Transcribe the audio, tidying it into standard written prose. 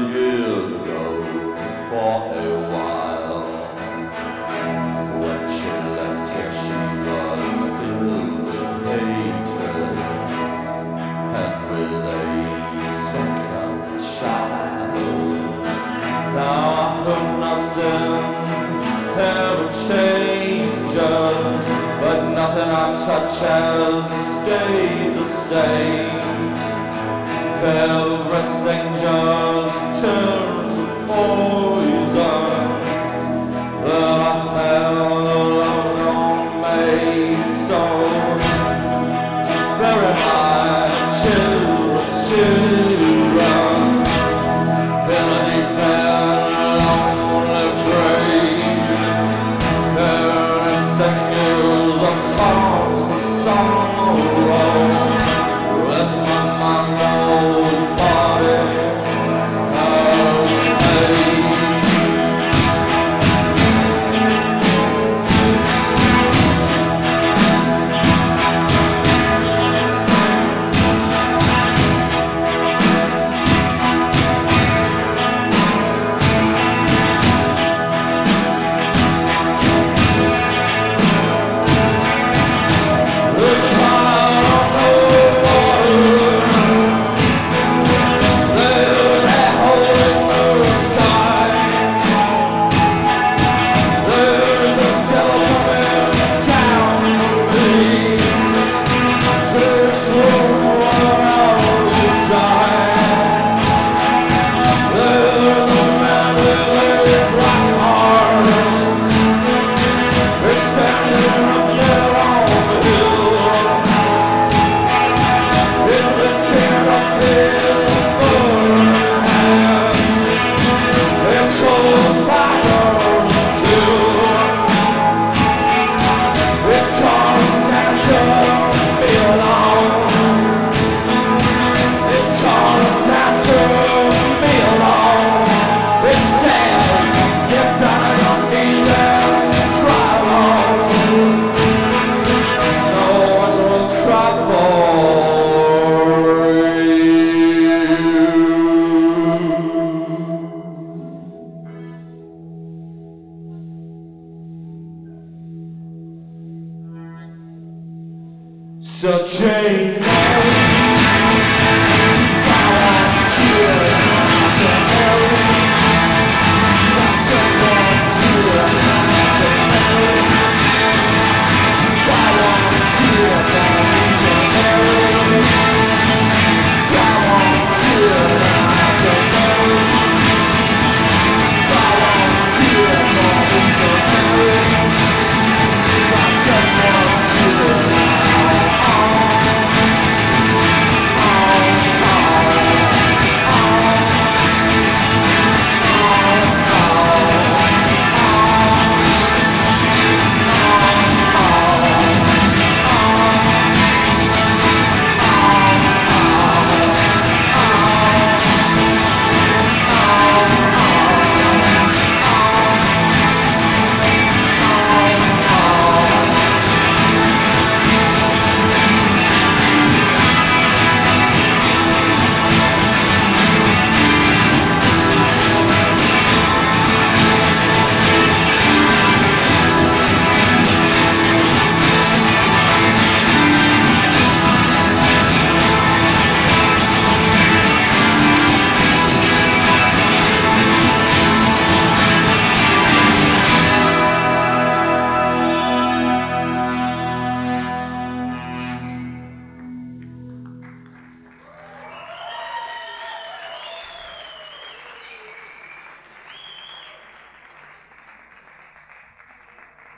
years ago, for a while. When she left here, she was filled with hatred and with a second child. Now I hope nothing ever changes, but nothing I touch has stayed the same. Everything just turns to poison that I held alone made so. Bury my children in a deep and lonely grave. Everything is a cause for sorrow. Let my mind so Jane.